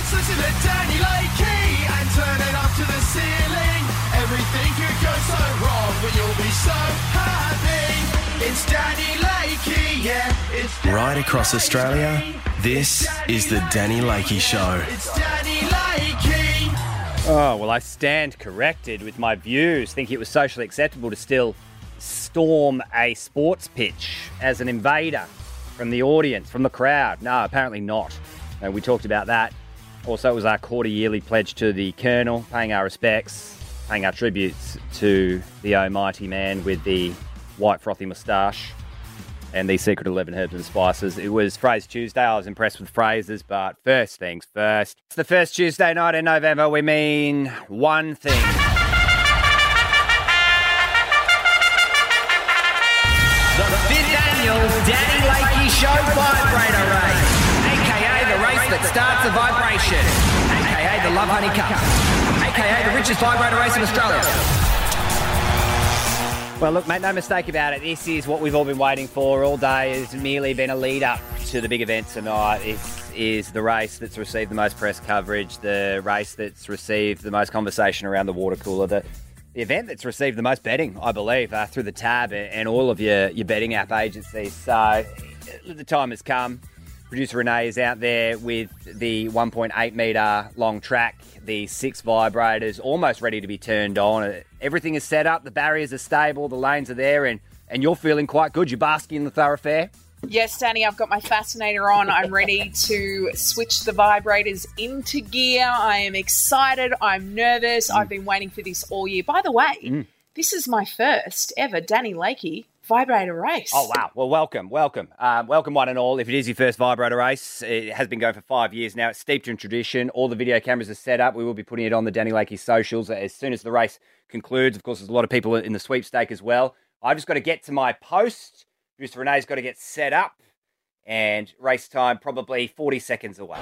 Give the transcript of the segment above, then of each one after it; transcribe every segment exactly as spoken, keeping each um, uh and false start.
Just listen to Danny Lakey and turn it up to the ceiling. Everything could go so wrong, but you'll be so happy. It's Danny Lakey, yeah. It's Danny Right across Australia, Lakey. this is the Danny Lakey Show. It's Danny Lakey. Oh, well, I stand corrected with my views. Think it was socially acceptable to still storm a sports pitch as an invader from the audience, from the crowd. No, apparently not. And we talked about that. Also, it was our quarter yearly pledge to the Colonel, paying our respects, paying our tributes to the almighty man with the white frothy moustache and the secret eleven herbs and spices. It was Phrase Tuesday. I was impressed with phrases, but first things first. It's the first Tuesday night in November. We mean one thing. The fifth annual Danny Lakey Show Vibrator Race, aka the race that starts a vibration, aka the Love Honey Cup, aka the richest vibrator race in Australia. Well, look, make no mistake about it. This is what we've all been waiting for all day. It's merely been a lead up to the big event tonight. This is the race that's received the most press coverage, the race that's received the most conversation around the water cooler, the The event that's received the most betting, I believe, uh, through the Tab and all of your, your betting app agencies. So the time has come. Producer Renee is out there with the one point eight metre long track, the six vibrators, almost ready to be turned on. Everything is set up, the barriers are stable, the lanes are there, and, and you're feeling quite good. You're basking in the thoroughfare. Yes, Danny, I've got my fascinator on. I'm ready to switch the vibrators into gear. I am excited. I'm nervous. Mm. I've been waiting for this all year. By the way, mm. this is my first ever Danny Lakey vibrator race. Oh, wow. Well, welcome, welcome. Um, welcome one and all. If it is your first vibrator race, it has been going for five years now. It's steeped in tradition. All the video cameras are set up. We will be putting it on the Danny Lakey socials as soon as the race concludes. Of course, there's a lot of people in the sweepstake as well. I've just got to get to my post. Producer Renee's got to get set up, and race time probably forty seconds away.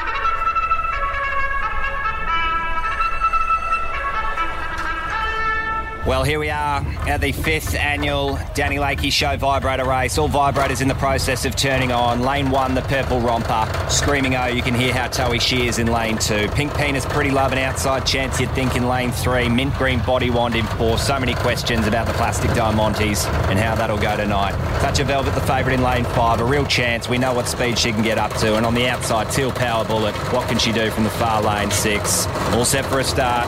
Well, here we are at the fifth annual Danny Lakey Show Vibrator Race. All vibrators in the process of turning on. Lane one, the purple romper. Screaming oh, you can hear how toey she is in lane two. Pink penis, pretty love, and outside chance you'd think in lane three. Mint green body wand in four. So many questions about the plastic diamantes and how that'll go tonight. Touch of Velvet, the favourite in lane five. A real chance. We know what speed she can get up to. And on the outside, Teal Power Bullet. What can she do from the far lane six? All set for a start.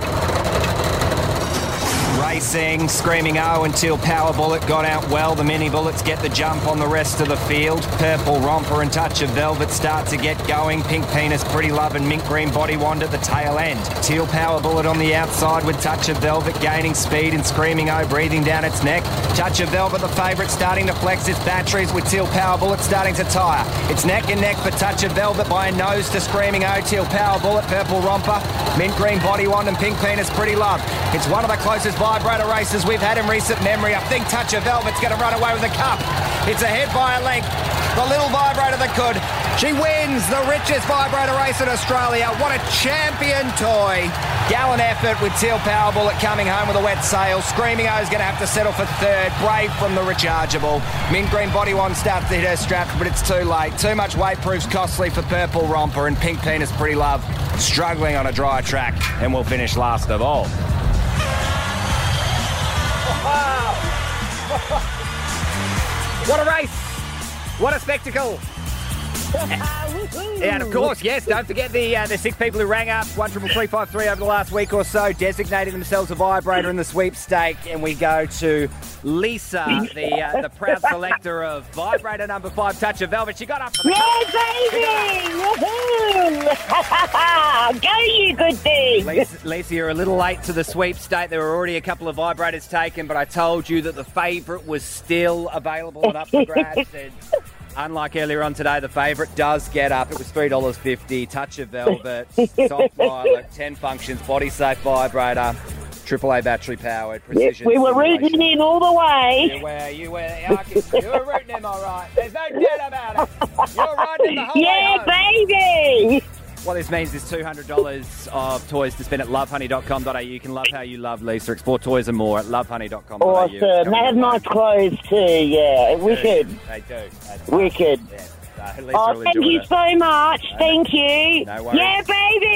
Racing, Screaming oh until Power Bullet got out well. The Mini Bullets get the jump on the rest of the field. Purple Romper and Touch of Velvet start to get going. Pink Penis, Pretty Love and Mint Green Body Wand at the tail end. Teal Power Bullet on the outside with Touch of Velvet gaining speed and Screaming oh breathing down its neck. Touch of Velvet, the favourite, starting to flex its batteries with Teal Power Bullet starting to tire. It's neck and neck for Touch of Velvet by a nose to Screaming oh. Teal Power Bullet, Purple Romper, Mint Green Body Wand and Pink Penis, Pretty Love. It's one of the closest vibrator races we've had in recent memory. I think Touch of Velvet's going to run away with the cup. It's ahead by a length. The little vibrator that could. She wins the richest vibrator race in Australia. What a champion toy. Gallant effort with Teal Power Bullet coming home with a wet sail. Screaming oh is going to have to settle for third. Brave from the rechargeable. Mint Green Body Wand starts to hit her strap, but it's too late. Too much weight proves costly for Purple Romper, and Pink Penis, Pretty Love struggling on a dry track, and will finish last of all. What a race! What a spectacle! And of course, yes, don't forget the uh, the six people who rang up one triple three five three over the last week or so, designating themselves a vibrator in the sweepstake, and we go to Lisa, the uh, the proud selector of vibrator number five, Touch of Velvet. She got up for the yeah, baby! Woohoo! Go, you good thing! Lisa, Lisa, you're a little late to the sweepstake. There were already a couple of vibrators taken, but I told you that the favourite was still available and up for grabs. And unlike earlier on today, the favourite does get up. It was three dollars fifty. Touch of Velvet, soft violet, ten functions, body safe vibrator, triple A battery powered, precision. Yes, we were rooting in all the way. You were, you were, you were rooting him all right. There's no doubt about it. You were riding the whole yeah, way home. Baby! What this means is two hundred dollars of toys to spend at love honey dot com dot a u. You can love how you love Lisa. Explore toys and more at love honey dot com dot a u. Awesome. They have nice clothes too, yeah. Wicked. They do. They do. Wicked. Yeah. So, Lisa oh, thank you it. so much. No, thank you. No worries. Yeah, baby!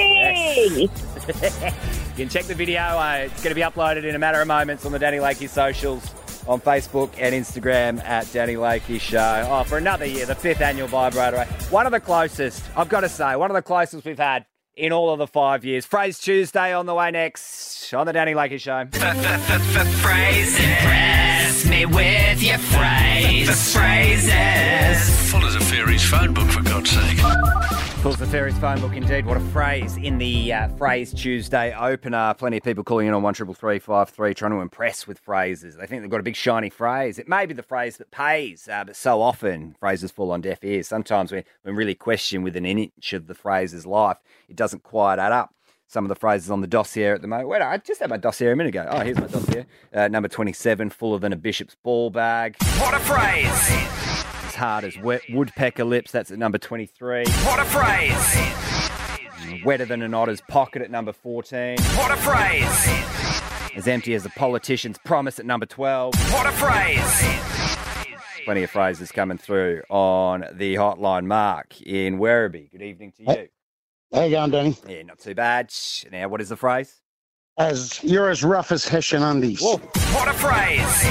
me. You can check the video. Uh, it's going to be uploaded in a matter of moments on the Danny Lakey socials on Facebook and Instagram at Danny Lakey Show. Oh, for another year, the fifth annual Vibrator. One of the closest, I've got to say, one of the closest we've had in all of the five years. Phrase Tuesday on the way next on the Danny Lakey Show. Phrases. Press me with your phrase. Phrases. Full as a fairy's phone book, for God's sake. Pulls the Fairy's phone book indeed. What a phrase in the uh, Phrase Tuesday opener. Plenty of people calling in on one triple three five three trying to impress with phrases. They think they've got a big shiny phrase. It may be the phrase that pays, uh, but so often phrases fall on deaf ears. Sometimes when, when really questioned within an inch of the phrase's life, it doesn't quite add up. Some of the phrases on the dossier at the moment. Wait, I just had my dossier a minute ago. Oh, here's my dossier. Uh, number twenty-seven, fuller than a bishop's ball bag. What a phrase. As hard as wet woodpecker lips, that's at number twenty-three. What a phrase. Wetter than an otter's pocket at number fourteen. What a phrase. As empty as a politician's promise at number twelve. What a phrase. Plenty of phrases coming through on the hotline. Mark in Werribee. Good evening to you. Hey. How you going, Danny? Yeah, not too bad. Now, what is the phrase? As you're as rough as Hessian undies. Whoa. What a phrase.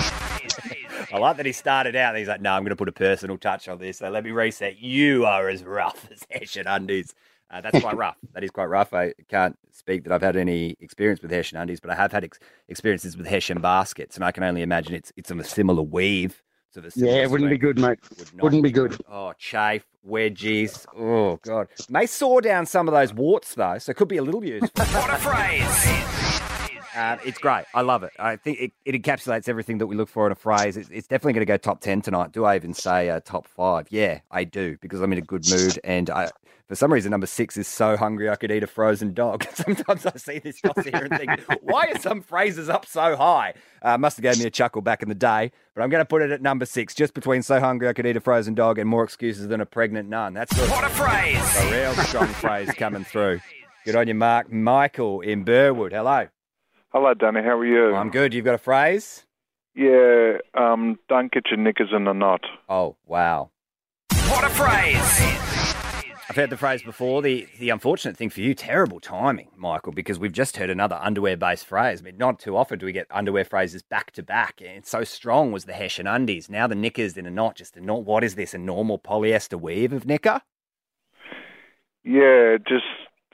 I like that he started out. He's like, no, I'm going to put a personal touch on this. So let me reset. You are as rough as Hessian undies. Uh, that's quite rough. That is quite rough. I can't speak that I've had any experience with Hessian undies, but I have had ex- experiences with Hessian baskets, and I can only imagine it's it's of a similar weave. Sort of a similar Yeah, it wouldn't be swing. good, mate. Would not- Wouldn't be good. Oh, chafe, wedgies. Oh, God. May saw down some of those warts, though, so it could be a little useful. What a phrase. Um, it's great. I love it. I think it, it encapsulates everything that we look for in a phrase. It's, it's definitely going to go top ten tonight. Do I even say uh, top five? Yeah, I do, because I'm in a good mood. And I, for some reason, number six is so hungry I could eat a frozen dog. Sometimes I see this dossier and think, why are some phrases up so high? Uh, must have gave me a chuckle back in the day. But I'm going to put it at number six, just between so hungry I could eat a frozen dog and more excuses than a pregnant nun. That's good. What a phrase. A real strong phrase coming through. Good on you, Mark. Michael in Burwood. Hello. Hello, Danny. How are you? I'm good. You've got a phrase? Yeah, um, don't get your knickers in a knot. Oh, wow. What a phrase. I've heard the phrase before. The the unfortunate thing for you, terrible timing, Michael, because we've just heard another underwear-based phrase. I mean, not too often do we get underwear phrases back-to-back. And so strong was the Hessian undies. Now the knickers in a knot, just a knot. What is this, a normal polyester weave of knicker? Yeah, just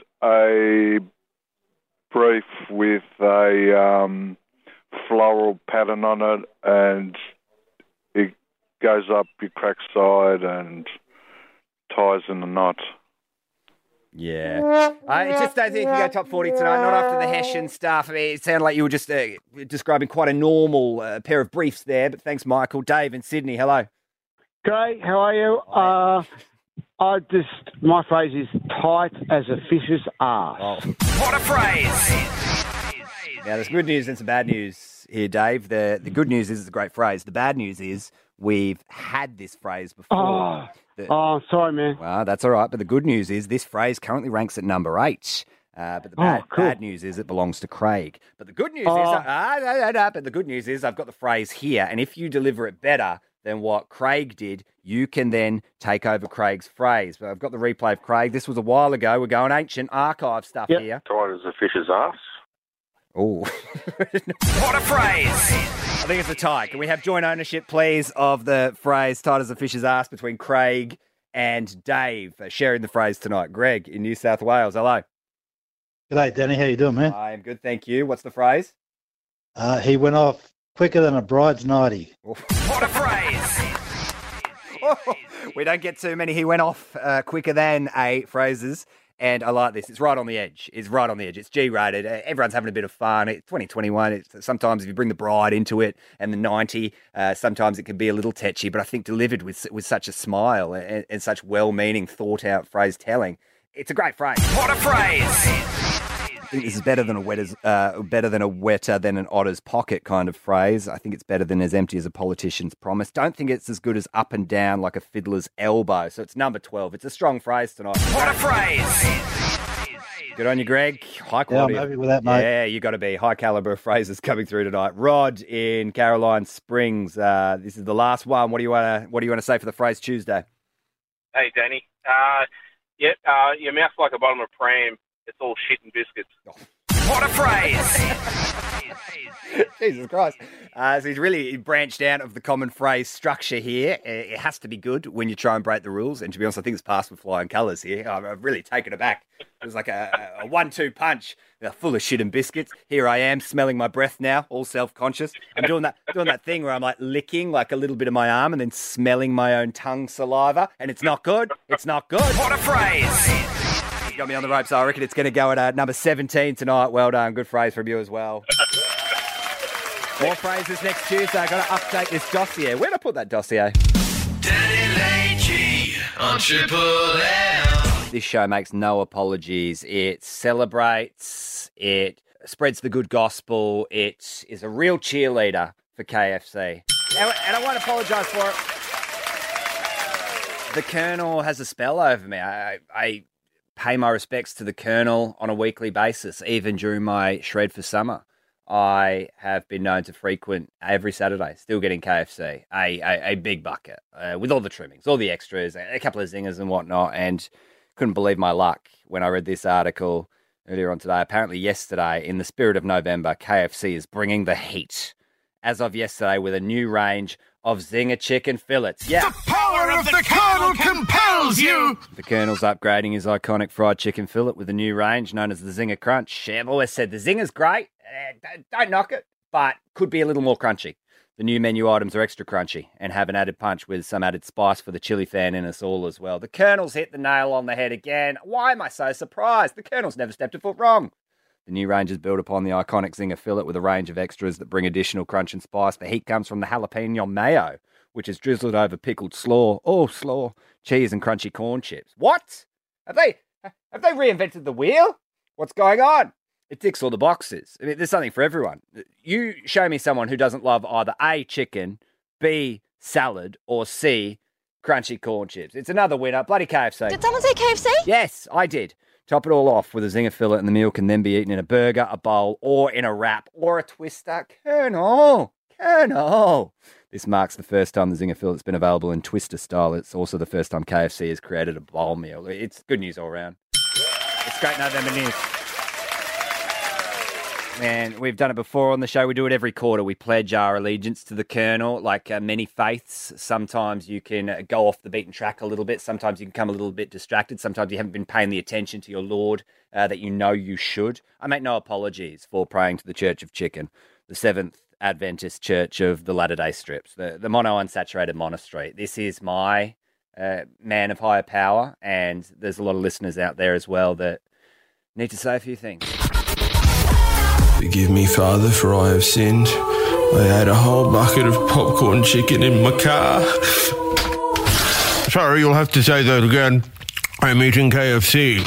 a brief with a um, floral pattern on it, and it goes up your crack side and ties in a knot. Yeah. I just don't think you can go top forty tonight, not after the Hessian stuff. I mean, it sounded like you were just uh, describing quite a normal uh, pair of briefs there, but thanks, Michael. Dave in Sydney, hello. Great, how are you? Uh, I just, my phrase is tight as a fish's arse. Oh. What a phrase. Now, there's good news and some bad news here, Dave. The the good news is it's a great phrase. The bad news is we've had this phrase before. Oh, The- oh sorry, man. Well, that's all right. But the good news is this phrase currently ranks at number eight. Uh, but the bad, Oh, cool. bad news is it belongs to Craig. But the good news Oh. is, ah, no, no, no, but the good news is I've got the phrase here, and if you deliver it better than what Craig did, you can then take over Craig's phrase. But I've got the replay of Craig. This was a while ago. We're going ancient archive stuff Yep. here. Tight as a fish's ass. Oh, What a phrase. I think it's a tie. Can we have joint ownership, please, of the phrase "tight as a fish's ass" between Craig and Dave uh, sharing the phrase tonight? Greg in New South Wales. Hello. G'day, Danny. How you doing, man? I am good, thank you. What's the phrase? Uh, he went off quicker than a bride's nightie. What a phrase. Oh, we don't get too many. He went off uh, quicker than a phrases. And I like this. It's right on the edge. It's right on the edge. It's G-rated. Uh, everyone's having a bit of fun. It's twenty twenty-one. It's, sometimes if you bring the bride into it and the ninety, uh, sometimes it can be a little tetchy. But I think delivered with with such a smile and, and such well-meaning, thought-out phrase telling, it's a great phrase. What a phrase. I think this is better than a wetter's, uh, better than a wetter than an otter's pocket kind of phrase. I think it's better than as empty as a politician's promise. Don't think it's as good as up and down like a fiddler's elbow. So it's number twelve. It's a strong phrase tonight. What a phrase. Good on you, Greg. High Yeah, I'm quality. happy with that, mate. Yeah, you got to be high caliber of phrases coming through tonight. Rod in Caroline Springs. Uh, this is the last one. What do you want to What do you want to say for the phrase Tuesday? Hey, Danny. Uh, yeah, uh, your mouth's like a bottom of pram. it's all shit and biscuits. What a phrase! Jesus Christ. Uh, so he's really branched out of the common phrase structure here. It has to be good when you try and break the rules. And to be honest, I think it's passed with flying colours here. I've really taken it back. It was like a, a one-two punch. They're full of shit and biscuits. Here I am, smelling my breath now, all self-conscious. I'm doing that doing that thing where I'm like licking like a little bit of my arm and then smelling my own tongue saliva. And it's not good. It's not good. What a phrase! You got me on the ropes. I reckon it's going to go at uh, number seventeen tonight. Well done. Good phrase from you as well. More phrases next Tuesday. I've got to update this dossier. Where'd I put that dossier? Danny Lakey on Triple M. This show makes no apologies. It celebrates. It spreads the good gospel. It is a real cheerleader for K F C. And, and I won't apologise for it. The Colonel has a spell over me. I, I pay my respects to the Colonel on a weekly basis, even during my shred for summer. I have been known to frequent every Saturday, still getting K F C, a, a, a big bucket uh, with all the trimmings, all the extras, a couple of zingers and whatnot, and couldn't believe my luck when I read this article earlier on today. Apparently yesterday, in the spirit of November, K F C is bringing the heat, as of yesterday, with a new range of zinger chicken fillets. Yeah. The power of the Colonel compels you! The Colonel's upgrading his iconic fried chicken fillet with a new range known as the Zinger Crunch. I've always said the Zinger's great. Uh, don't knock it, but could be a little more crunchy. The new menu items are extra crunchy and have an added punch with some added spice for the chili fan in us all as well. The Colonel's hit the nail on the head again. Why am I so surprised? The Colonel's never stepped a foot wrong. The new range is built upon the iconic Zinger fillet with a range of extras that bring additional crunch and spice. The heat comes from the jalapeno mayo, which is drizzled over pickled slaw, oh, slaw, cheese and crunchy corn chips. What? Have they, have they reinvented the wheel? What's going on? It ticks all the boxes. I mean, there's something for everyone. You show me someone who doesn't love either A, chicken, B, salad, or C, crunchy corn chips. It's another winner. Bloody K F C. Did someone say K F C? Yes, I did. Top it all off with a Zinger fillet, and the meal can then be eaten in a burger, a bowl, or in a wrap, or a twister. Colonel! Colonel! This marks the first time the Zinger fillet's been available in twister style. It's also the first time K F C has created a bowl meal. It's good news all around. It's great November news. And we've done it before on the show. We do it every quarter. We pledge our allegiance to the Colonel. Like uh, many faiths, sometimes you can uh, go off the beaten track a little bit. Sometimes you can become a little bit distracted. Sometimes you haven't been paying the attention to your Lord uh, that you know you should. I make no apologies for praying to the Church of Chicken, the Seventh Adventist Church of the Latter-day Strips, the, the mono-unsaturated monastery. This is my uh, man of higher power, and there's a lot of listeners out there as well that need to say a few things. Forgive me, Father, for I have sinned. I had a whole bucket of popcorn chicken in my car. Sorry, you'll have to say that again. I'm eating K F C.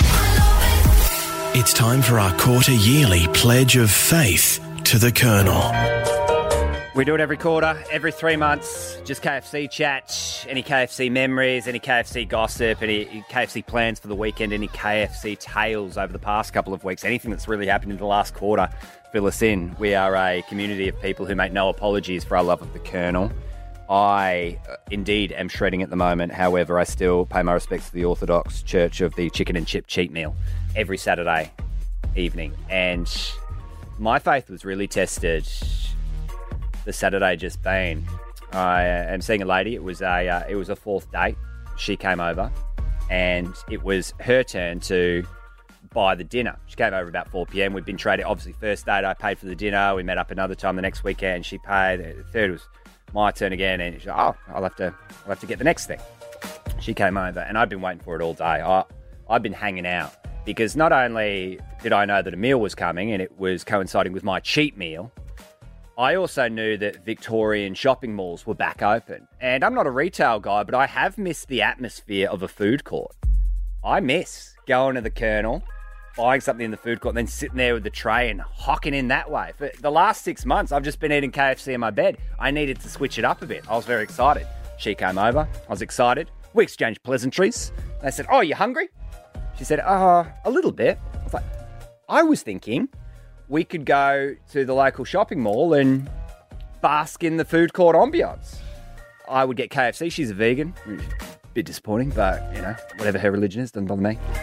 It's time for our quarter yearly pledge of faith to the Colonel. We do it every quarter, every three months. Just K F C chat, any K F C memories, any K F C gossip, any K F C plans for the weekend, any K F C tales over the past couple of weeks, anything that's really happened in the last quarter, fill us in. We are a community of people who make no apologies for our love of the Colonel. I, uh, indeed, am shredding at the moment. However, I still pay my respects to the Orthodox Church of the chicken and chip cheat meal every Saturday evening. And my faith was really tested the Saturday just been. I am seeing a lady. It was a uh, it was a fourth date. She came over, and it was her turn to buy the dinner. She came over about four p.m. We'd been trading. Obviously, first date, I paid for the dinner. We met up another time the next weekend. She paid. The third was my turn again, and she's like, oh, I'll have to I'll have to get the next thing. She came over, and I'd been waiting for it all day. I I'd been hanging out because not only did I know that a meal was coming, and it was coinciding with my cheat meal, I also knew that Victorian shopping malls were back open. And I'm not a retail guy, but I have missed the atmosphere of a food court. I miss going to the Colonel, buying something in the food court, and then sitting there with the tray and hocking in that way. For the last six months, I've just been eating K F C in my bed. I needed to switch it up a bit. I was very excited. She came over. I was excited. We exchanged pleasantries. I said, oh, you hungry? She said, uh, a little bit. I was like, I was thinking we could go to the local shopping mall and bask in the food court ambiance. I would get K F C. She's a vegan. A bit disappointing, but, you know, whatever her religion is, doesn't bother me.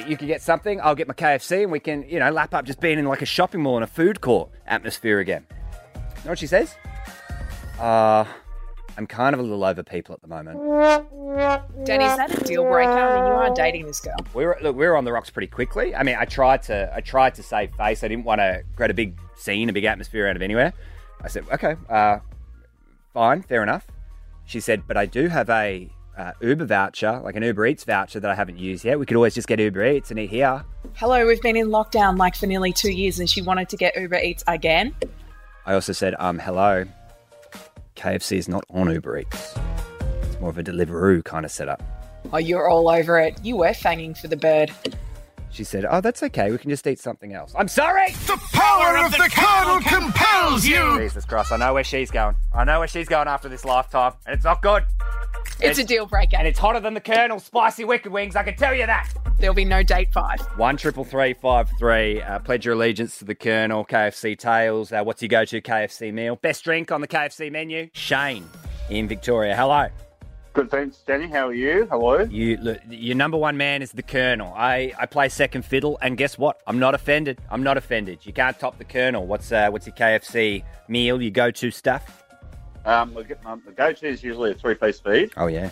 you can get something, I'll get my K F C, and we can, you know, lap up just being in like a shopping mall and a food court atmosphere again. You know what she says? Uh, I'm kind of a little over people at the moment. Danny, is that a deal breaker? I mean, you are dating this girl. We were look, we were on the rocks pretty quickly. I mean, I tried to I tried to save face. I didn't want to create a big scene, a big atmosphere out of anywhere. I said, okay, uh, fine, fair enough. She said, but I do have a uh, Uber voucher, like an Uber Eats voucher that I haven't used yet. We could always just get Uber Eats and eat here. Hello, we've been in lockdown like for nearly two years and she wanted to get Uber Eats again. I also said, um, hello, K F C is not on Uber Eats. It's more of a Deliveroo kind of setup. Oh, you're all over it. You were fanging for the bird. She said, oh, that's okay. We can just eat something else. I'm sorry! The power of the Colonel compels you! Jesus Christ, I know where she's going. I know where she's going after this lifetime, and it's not good. It's, it's a deal breaker. And it's hotter than the Colonel's spicy wicked wings, I can tell you that. There'll be no date five. One triple three five three. Uh, pledge your allegiance to the Colonel. K F C Tales. Uh, what's your go-to K F C meal? Best drink on the K F C menu? Shane in Victoria. Hello. Good, thanks, Danny. How are you? Hello. You, look, your number one man is the Colonel. I, I play second fiddle, and guess what? I'm not offended. I'm not offended. You can't top the Colonel. What's uh, what's your K F C meal? Your go-to stuff? Um, we get my, the go-to is usually a three-piece feed. Oh yeah.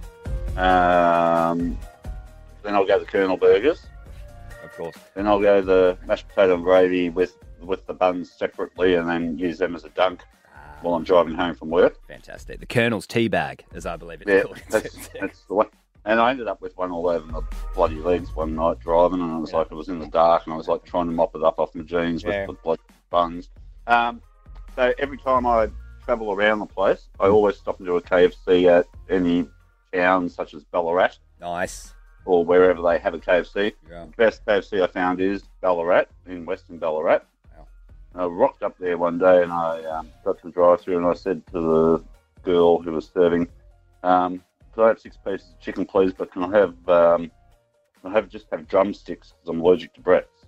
Um, then I'll go the Colonel burgers. Of course. Then I'll go the mashed potato and gravy with with the buns separately, and then use them as a dunk while I'm driving home from work. Fantastic. The Colonel's tea bag, as I believe it's yeah, called. That's, that's the one. And I ended up with one all over my bloody legs one night driving, and it was yeah. like it was in the dark, and I was like trying to mop it up off my jeans yeah. with the bloody buns. Um, so every time I travel around the place, I always stop and do a K F C at any town such as Ballarat. Nice. Or wherever they have a K F C. Yeah. The best K F C I found is Ballarat, in Western Ballarat. I rocked up there one day and I um, got to the drive-thru and I said to the girl who was serving, um, "Could I have six pieces of chicken, please? But can I have, um, can I have just have drumsticks because I'm allergic to breasts?"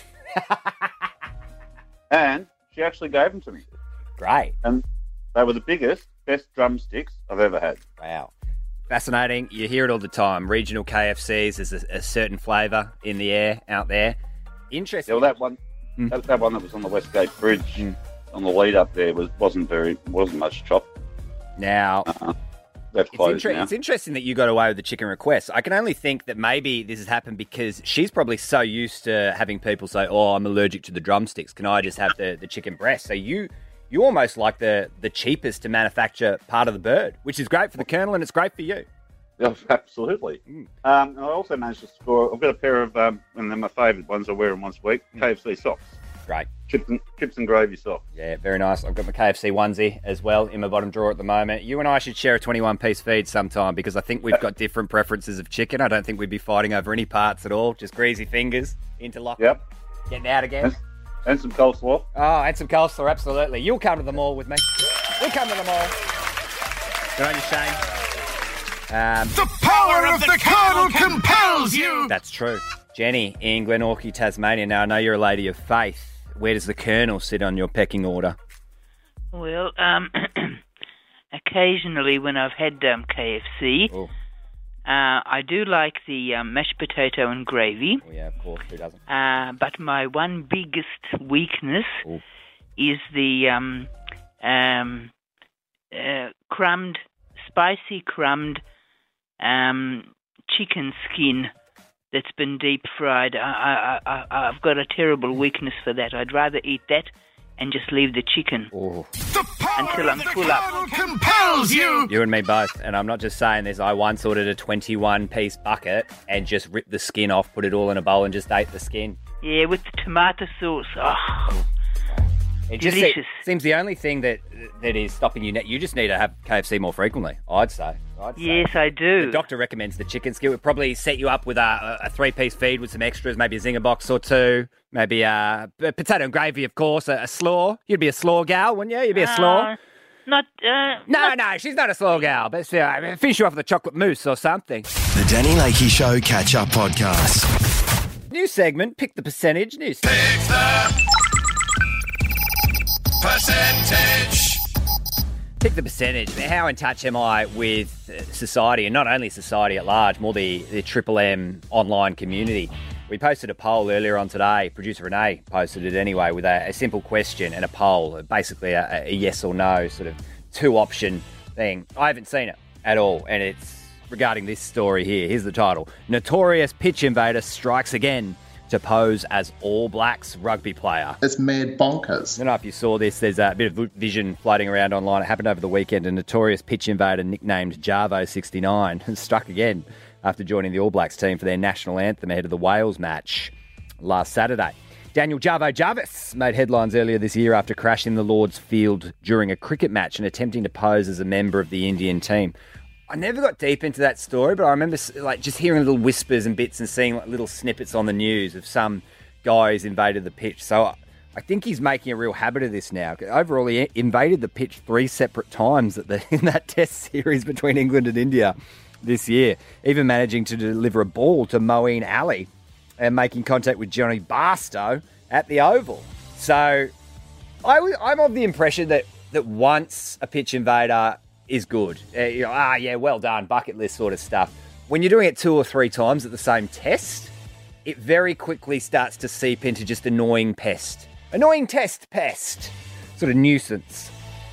And she actually gave them to me. Great. And they were the biggest, best drumsticks I've ever had. Wow. Fascinating. You hear it all the time. Regional K F Cs, there's a, a certain flavour in the air out there. Interesting. Yeah, well, that one. Mm. That, that one that was on the Westgate Bridge mm. on the lead up there was wasn't very wasn't much chop. Now, uh-huh. That's it's, closed inter- now. It's interesting that you got away with the chicken request. I can only think that maybe this has happened because she's probably so used to having people say, "Oh, I'm allergic to the drumsticks. Can I just have the, the chicken breast?" So you you almost like the the cheapest to manufacture part of the bird, which is great for the Colonel and it's great for you. Yeah, absolutely. Mm. Um, and I also managed to score. I've got a pair of, um, and they're my favourite ones. I wear them once a week. Mm. K F C socks. Great. Chips and, chips and gravy socks. Yeah, very nice. I've got my K F C onesie as well in my bottom drawer at the moment. You and I should share a twenty-one piece feed sometime because I think we've got different preferences of chicken. I don't think we'd be fighting over any parts at all. Just greasy fingers, interlock. Yep. Getting out again. And, and some coleslaw. Oh, and some coleslaw, absolutely. You'll come to the mall with me. We'll come to the mall. Good on you, Shane. Um, the power of the Colonel compels you! That's true. Jenny in Glenorchy, Tasmania. Now, I know you're a lady of faith. Where does the Colonel sit on your pecking order? Well, um, occasionally when I've had um, K F C, uh, I do like the um, mashed potato and gravy. Oh, yeah, of course. Who doesn't? Uh, but my one biggest weakness Ooh. is the um, um, uh, crumbed, spicy crumbed um, chicken skin that's been deep fried. I, I, I, I've got a terrible weakness for that. I'd rather eat that and just leave the chicken oh. until I'm full up. Compels you. You and me both. And I'm not just saying this. I once ordered a twenty-one piece bucket and just ripped the skin off, put it all in a bowl and just ate the skin. Yeah, with the tomato sauce. Oh, it just delicious. Se- seems the only thing that that is stopping you. You just need to have K F C more frequently, I'd say. I'd say. Yes, I do. The doctor recommends the chicken skin. It would probably set you up with a, a three-piece feed with some extras, maybe a zinger box or two, maybe a, a potato and gravy, of course, a, a slaw. You'd be a slaw gal, wouldn't you? You'd be a slaw. Uh, not, uh... No, not... no, she's not a slaw gal, but uh, finish you off with a chocolate mousse or something. The Danny Lakey Show Catch-Up Podcast. New segment, Pick the Percentage. New segment. Pick the percentage. Pick the percentage. How in touch am I with society, and not only society at large, more the, the Triple M online community? We posted a poll earlier on today. Producer Renee posted it anyway with a, a simple question and a poll, basically a, a yes or no sort of two-option thing. I haven't seen it at all, and it's regarding this story here. Here's the title. Notorious pitch invader strikes again to pose as All Blacks rugby player. It's mad bonkers. I don't know if you saw this. There's a bit of vision floating around online. It happened over the weekend. A notorious pitch invader nicknamed Jarvo sixty-nine struck again after joining the All Blacks team for their national anthem ahead of the Wales match last Saturday. Daniel Jarvo Jarvis made headlines earlier this year after crashing the Lord's field during a cricket match and attempting to pose as a member of the Indian team. I never got deep into that story, but I remember like just hearing little whispers and bits and seeing like little snippets on the news of some guy who's invaded the pitch. So I think he's making a real habit of this now. Overall, he invaded the pitch three separate times at the, in that test series between England and India this year, even managing to deliver a ball to Moeen Ali and making contact with Johnny Barstow at the Oval. So I, I'm of the impression that, that once a pitch invader is good, uh, you know, ah, yeah, well done, bucket list sort of stuff. When you're doing it two or three times at the same test, it very quickly starts to seep into just annoying pest. Annoying test pest. Sort of nuisance.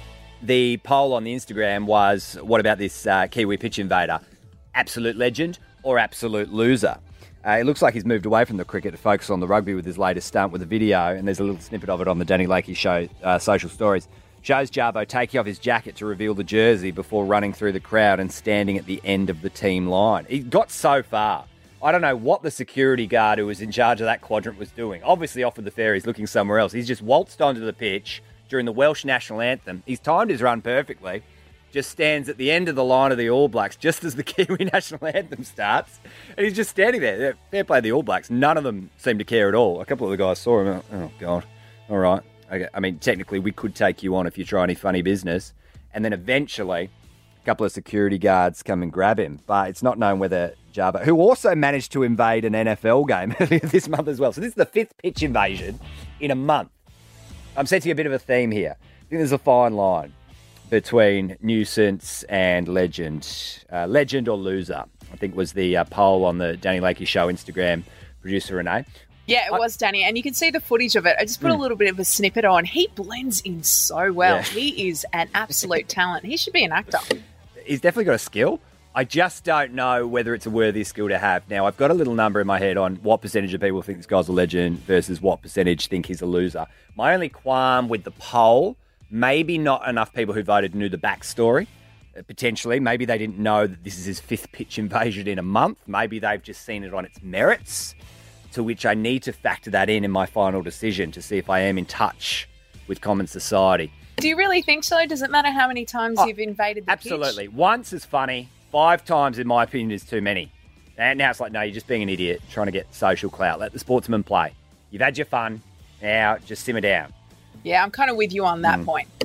The poll on the Instagram was, what about this uh, Kiwi pitch invader? Absolute legend or absolute loser? Uh, it looks like he's moved away from the cricket to focus on the rugby with his latest stunt with a video, and there's a little snippet of it on the Danny Lakey Show uh, social stories. Shows Jarvo taking off his jacket to reveal the jersey before running through the crowd and standing at the end of the team line. He got so far. I don't know what the security guard who was in charge of that quadrant was doing. Obviously off with the ferries looking somewhere else. He's just waltzed onto the pitch during the Welsh national anthem. He's timed his run perfectly. Just stands at the end of the line of the All Blacks just as the Kiwi national anthem starts. And he's just standing there. Fair play to the All Blacks. None of them seem to care at all. A couple of the guys saw him. Oh, God. All right. Okay. I mean, technically, we could take you on if you try any funny business. And then eventually, a couple of security guards come and grab him. But it's not known whether Jarvo, who also managed to invade an N F L game earlier this month as well. So this is the fifth pitch invasion in a month. I'm sensing a bit of a theme here. I think there's a fine line between nuisance and legend. Uh, legend or loser, I think was the uh, poll on the Danny Lakey Show Instagram, producer Renee. Yeah, it I, was Danny, and you can see the footage of it. I just put mm. a little bit of a snippet on. He blends in so well. Yeah. He is an absolute talent. He should be an actor. He's definitely got a skill. I just don't know whether it's a worthy skill to have. Now, I've got a little number in my head on what percentage of people think this guy's a legend versus what percentage think he's a loser. My only qualm with the poll, maybe not enough people who voted knew the backstory, uh, potentially. Maybe they didn't know that this is his fifth pitch invasion in a month. Maybe they've just seen it on its merits, to which I need to factor that in in my final decision to see if I am in touch with common society. Do you really think so? Does it matter how many times oh, you've invaded the absolutely. pitch? Once is funny. Five times, in my opinion, is too many. And now it's like, no, you're just being an idiot, trying to get social clout. Let the sportsman play. You've had your fun. Now just simmer down. Yeah, I'm kind of with you on that mm. point.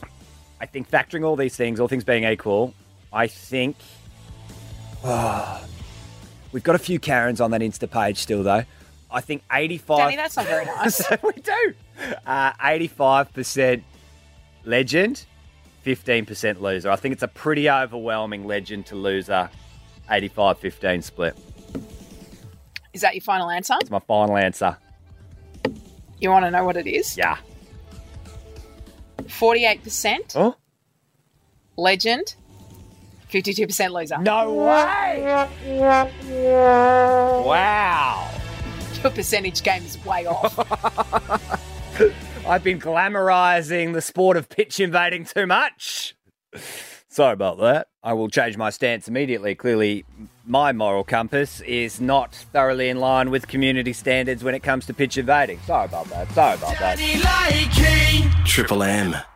I think factoring all these things, all things being equal, I think... Oh, we've got a few Karens on that Insta page still, though. I think eighty-five... Danny, that's not very nice. We do. Uh, eighty-five percent legend, fifteen percent loser. I think it's a pretty overwhelming legend to loser, eighty-five fifteen split. Is that your final answer? It's my final answer. You want to know what it is? Yeah. forty-eight percent huh? legend, fifty-two percent loser. No way! Wow. Your percentage game is way off. I've been glamorising the sport of pitch invading too much. Sorry about that. I will change my stance immediately. Clearly, my moral compass is not thoroughly in line with community standards when it comes to pitch invading. Sorry about that. Sorry about that. Triple M.